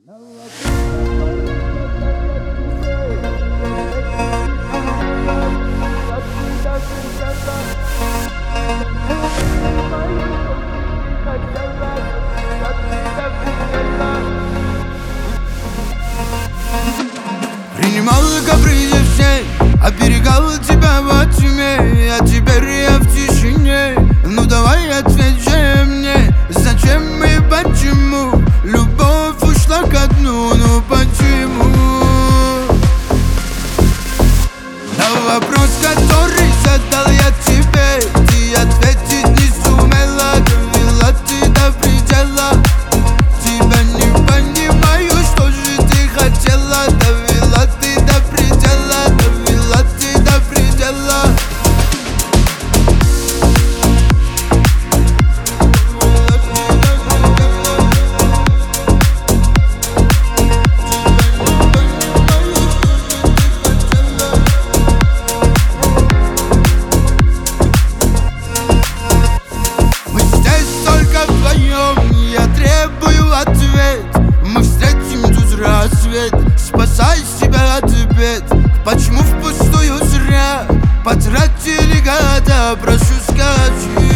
Принимал капризы все, оберегал тебя во тьме, а теперь я в тишине. Ну давай ответь же мне, зачем и почему любовь ушла ко дну, ну почему? На вопрос, который задал я тебе, ты ответить не сумела, довела ты до предела. Тебя не понимаю, что же ты хотела, довела ты до предела, довела ты до предела. Мы здесь только вдвоем, я требую ответ. Мы встретим тут рассвет, спасай себя от бед. Почему впустую зря потратили года, прошу скажи.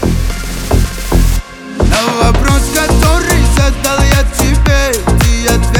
На вопрос, который задал я тебе, ты ответь